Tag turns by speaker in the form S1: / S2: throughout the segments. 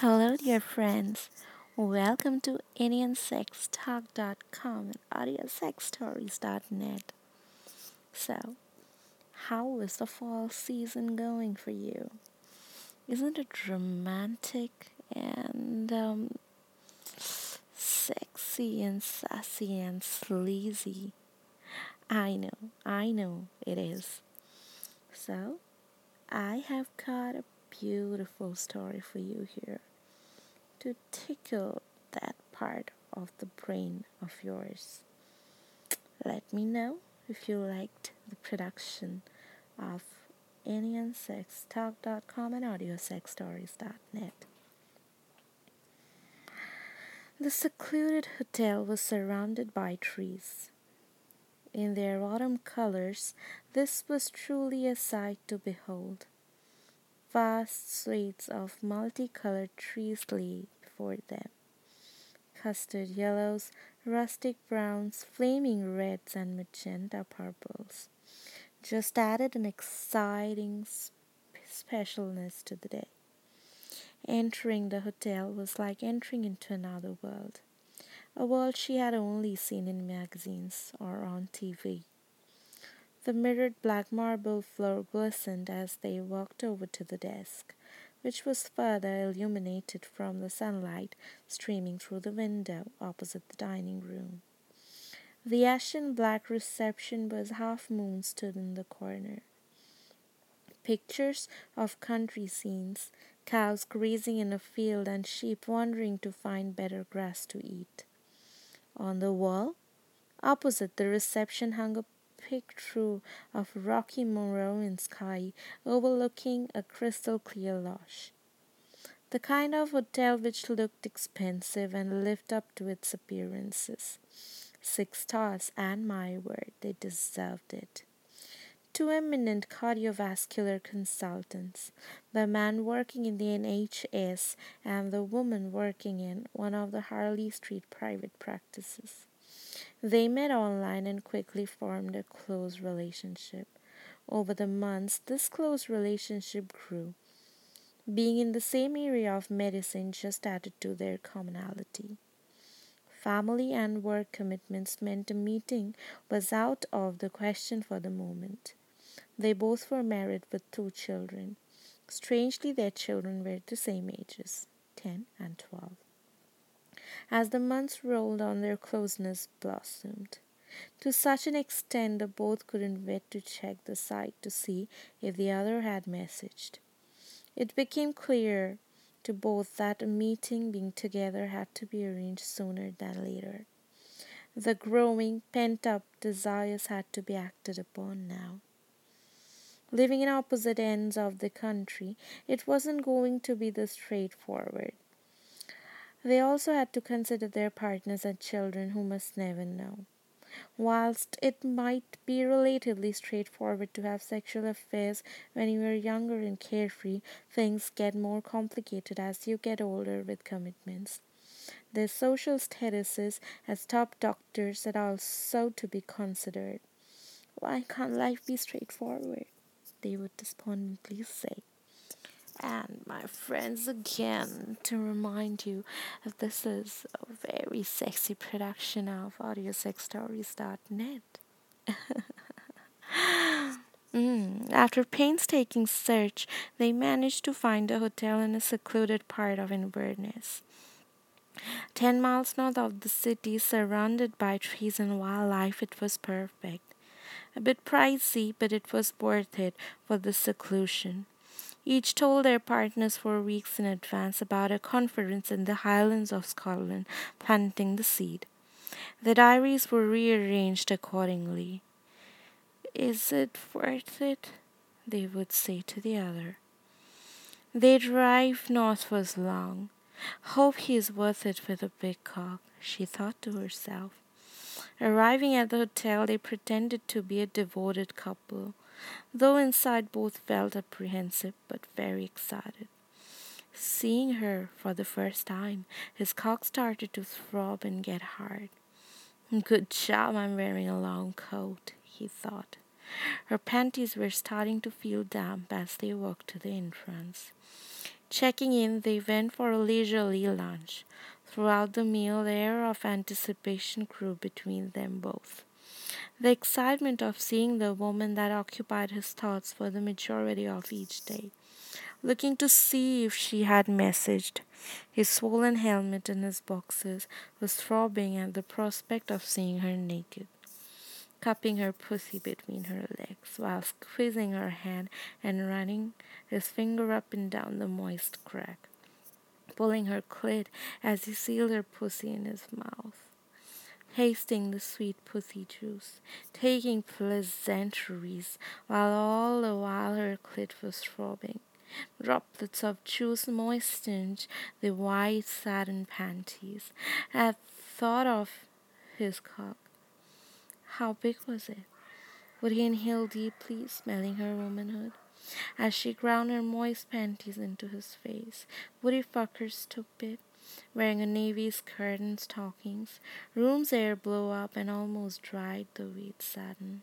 S1: Hello, dear friends. Welcome to IndianSexTalk.com and AudioSexStories.net. So, how is the fall season going for you? Isn't it romantic and sexy and sassy and sleazy? I know it is. So, I have got a beautiful story for you here to tickle that part of the brain of yours. Let me know if you liked the production of IndianSexTalk.com and AudioSexStories.net. The secluded hotel was surrounded by trees. In their autumn colors, this was truly a sight to behold. Vast suites of multicolored trees lay before them. Custard yellows, rustic browns, flaming reds, and magenta purples just added an exciting specialness to the day. Entering the hotel was like entering into another world, a world she had only seen in magazines or on TV. The mirrored black marble floor glistened as they walked over to the desk, which was further illuminated from the sunlight streaming through the window opposite the dining room. The ashen black reception bus half moon stood in the corner. Pictures of country scenes, cows grazing in a field and sheep wandering to find better grass to eat. On the wall, opposite the reception, hung a picture of rocky Moravian sky overlooking a crystal clear loch. The kind of hotel which looked expensive and lived up to its appearances. 6 stars, and my word, they deserved it. Two eminent cardiovascular consultants, the man working in the NHS and the woman working in one of the Harley Street private practices. They met online and quickly formed a close relationship. Over the months, this close relationship grew. Being in the same area of medicine just added to their commonality. Family and work commitments meant a meeting was out of the question for the moment. They both were married with 2 children. Strangely, their children were the same ages, 10 and 12. As the months rolled on, their closeness blossomed. To such an extent that both couldn't wait to check the site to see if the other had messaged. It became clear to both that a meeting being together had to be arranged sooner than later. The growing, pent-up desires had to be acted upon now. Living in opposite ends of the country, it wasn't going to be this straightforward. They also had to consider their partners and children who must never know. Whilst it might be relatively straightforward to have sexual affairs when you are younger and carefree, things get more complicated as you get older with commitments. Their social statuses as top doctors are also to be considered. Why can't life be straightforward? They would despondently say. And my friends, again, to remind you that this is a very sexy production of AudioSexStories.net. After painstaking search, they managed to find a hotel in a secluded part of Inverness. 10 miles north of the city, surrounded by trees and wildlife, it was perfect. A bit pricey, but it was worth it for the seclusion. Each told their partners for weeks in advance about a conference in the Highlands of Scotland, planting the seed. The diaries were rearranged accordingly. Is it worth it? They would say to the other. Their drive north was long. Hope he is worth it with a big cock, she thought to herself. Arriving at the hotel, they pretended to be a devoted couple, though inside both felt apprehensive but very excited. Seeing her for the first time, his cock started to throb and get hard. Good job I'm wearing a long coat, he thought. Her panties were starting to feel damp as they walked to the entrance. Checking in, they went for a leisurely lunch. Throughout the meal, the air of anticipation grew between them both. The excitement of seeing the woman that occupied his thoughts for the majority of each day, looking to see if she had messaged. His swollen helmet and his boxes was throbbing at the prospect of seeing her naked, cupping her pussy between her legs while squeezing her hand and running his finger up and down the moist crack, pulling her clit as he sealed her pussy in his mouth, tasting the sweet pussy juice, taking pleasantries, while all the while her clit was throbbing. Droplets of juice moistened the white satin panties. At thought of his cock, how big was it? Would he inhale deeply, smelling her womanhood? As she ground her moist panties into his face, would he fuck her stupid? Wearing a navy skirt and stockings, room's air blew up and almost dried the wet satin.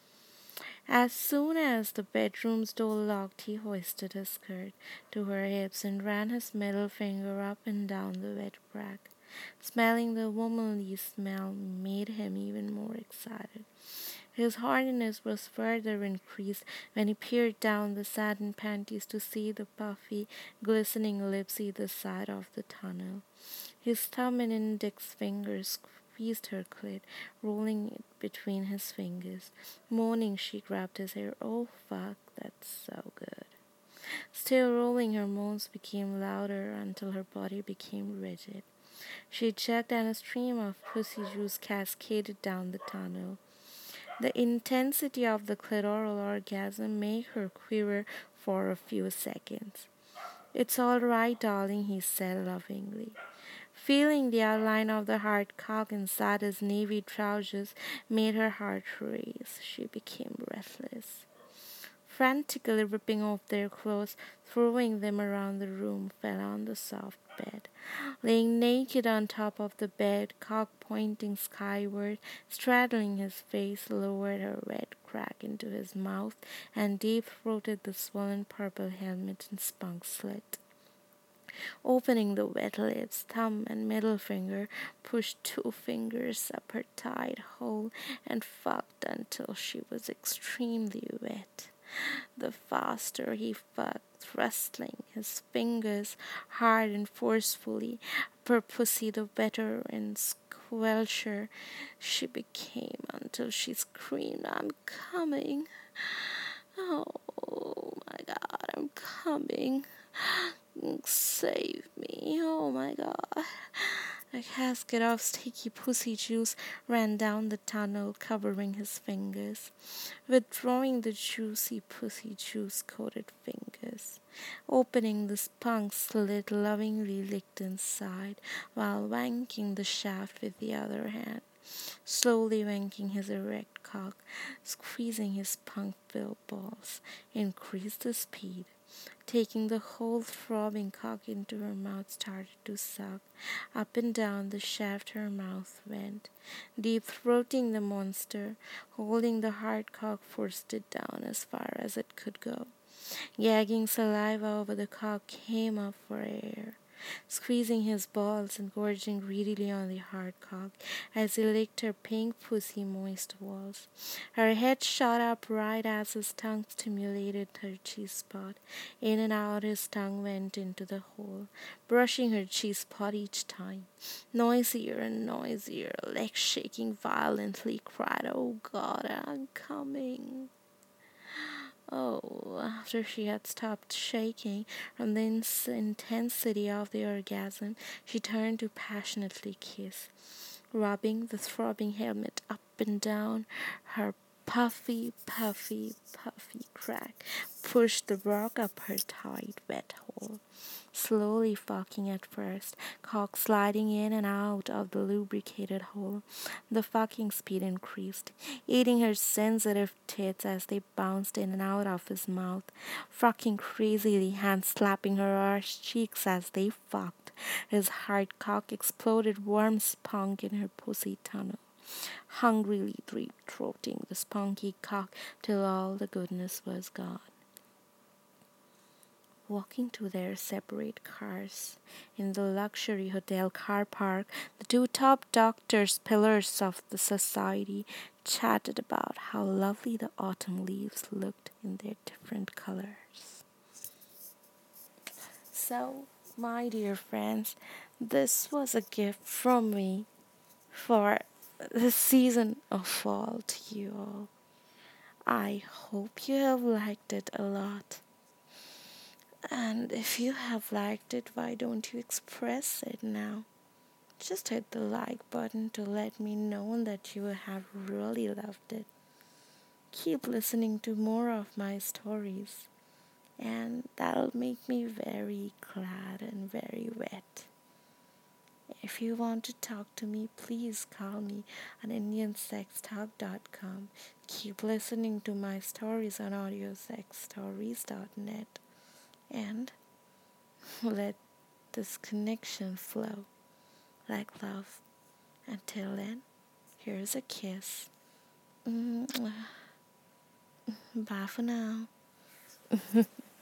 S1: As soon as the bedroom's door locked, he hoisted his skirt to her hips and ran his middle finger up and down the wet crack. Smelling the womanly smell made him even more excited. His horniness was further increased when he peered down the satin panties to see the puffy, glistening lips either side of the tunnel. His thumb and index fingers squeezed her clit, rolling it between his fingers. Moaning, she grabbed his hair. Oh, fuck, that's so good. Still rolling, her moans became louder until her body became rigid. She checked and a stream of pussy juice cascaded down the tunnel. The intensity of the clitoral orgasm made her quiver for a few seconds. It's all right, darling, he said lovingly. Feeling the outline of the hard cock inside his navy trousers made her heart race. She became breathless. Frantically ripping off their clothes, throwing them around the room, fell on the soft bed. Laying naked on top of the bed, cock pointing skyward, straddling his face, lowered her red crack into his mouth and deep-throated the swollen purple helmet and spunk slit. Opening the wet lips, thumb and middle finger, pushed 2 fingers up her tight hole and fucked until she was extremely wet. The faster he fucked, thrusting his fingers hard and forcefully up her pussy, the better and squelcher she became until she screamed, "I'm coming! Oh my God, I'm coming! Save me! Oh my God!" A cascade of sticky pussy juice ran down the tunnel, covering his fingers, withdrawing the juicy pussy juice-coated fingers. Opening the spunk slit, lovingly licked inside, while wanking the shaft with the other hand. Slowly wanking his erect cock, squeezing his punk-filled balls, increased the speed. Taking the whole throbbing cock into her mouth, started to suck. Up and down the shaft her mouth went, deep-throating the monster. Holding the hard cock, forced it down as far as it could go. Gagging saliva over the cock, came up for air, squeezing his balls and gorging greedily on the hard cock as he licked her pink pussy moist walls. Her head shot up right as his tongue stimulated her G-spot. In and out his tongue went into the hole, brushing her G-spot each time. Noisier and noisier, legs shaking violently, cried, "Oh God, I'm coming!" Oh, after she had stopped shaking from the intensity of the orgasm, she turned to passionately kiss, rubbing the throbbing helmet up and down her puffy, puffy, puffy crack, pushed the rock up her tight, wet hole. Slowly fucking at first, cock sliding in and out of the lubricated hole. The fucking speed increased, eating her sensitive tits as they bounced in and out of his mouth, fucking crazily, hands slapping her arched cheeks as they fucked. His hard cock exploded warm spunk in her pussy tunnel, hungrily deep-throating the spunky cock till all the goodness was gone. walking to their separate cars. In the luxury hotel car park, the two top doctors, pillars of the society, chatted about how lovely the autumn leaves looked in their different colors. So, my dear friends, this was a gift from me for the season of fall to you all. I hope you have liked it a lot. And if you have liked it, why don't you express it now? Just hit the like button to let me know that you have really loved it. Keep listening to more of my stories, and that'll make me very glad and very wet. If you want to talk to me, please call me on indiansextalk.com. Keep listening to my stories on audiosexstories.net and let this connection flow like love. Until then, here's a kiss. Bye for now.